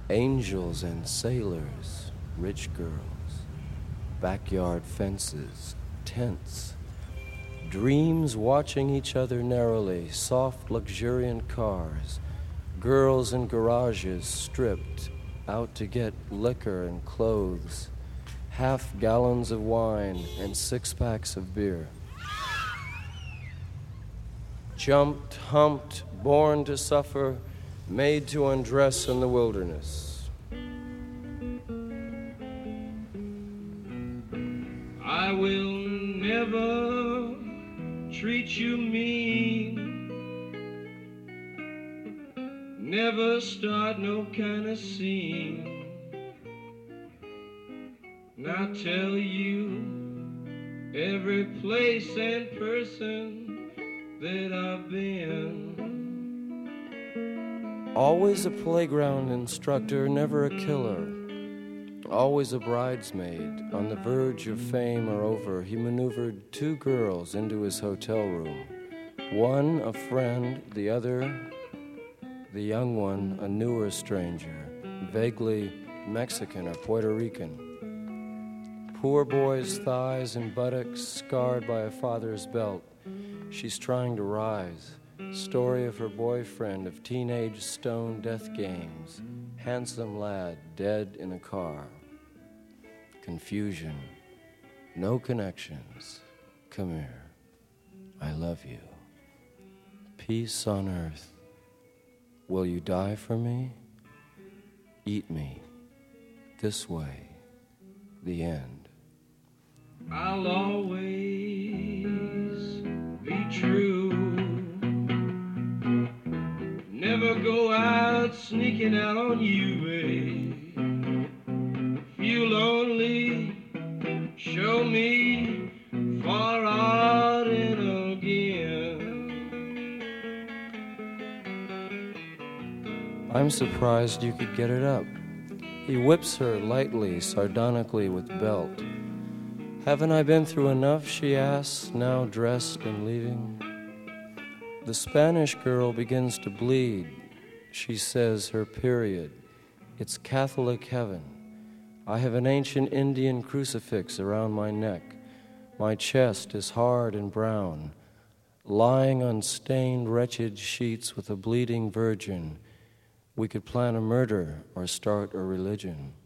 Angels and sailors, rich girls, backyard fences, tents, dreams watching each other narrowly, soft, luxuriant cars, girls in garages stripped, out to get liquor and clothes, half gallons of wine and 6-packs of beer. Jumped, humped, born to suffer, made to undress in the wilderness. I will never treat you mean, never start no kind of scene, and I'll tell you every place and person that I've been. Always a playground instructor, never a killer. Always a bridesmaid, on the verge of fame or over, he maneuvered 2 girls into his hotel room. One a friend, the other, the young one, a newer stranger, vaguely Mexican or Puerto Rican. Poor boy's thighs and buttocks scarred by a father's belt. She's trying to rise. Story of her boyfriend, of teenage stone death games. Handsome lad, dead in a car. Confusion. No connections. Come here. I love you. Peace on earth. Will you die for me? Eat me. This way. The end. I'll always be true. Never go out sneaking out on you, babe. If you'll only show me far out and again. I'm surprised you could get it up. He whips her lightly, sardonically with belt. Haven't I been through enough, she asks, now dressed and leaving. The Spanish girl begins to bleed. She says her period. It's Catholic heaven. I have an ancient Indian crucifix around my neck. My chest is hard and brown. Lying on stained, wretched sheets with a bleeding virgin. We could plan a murder or start a religion.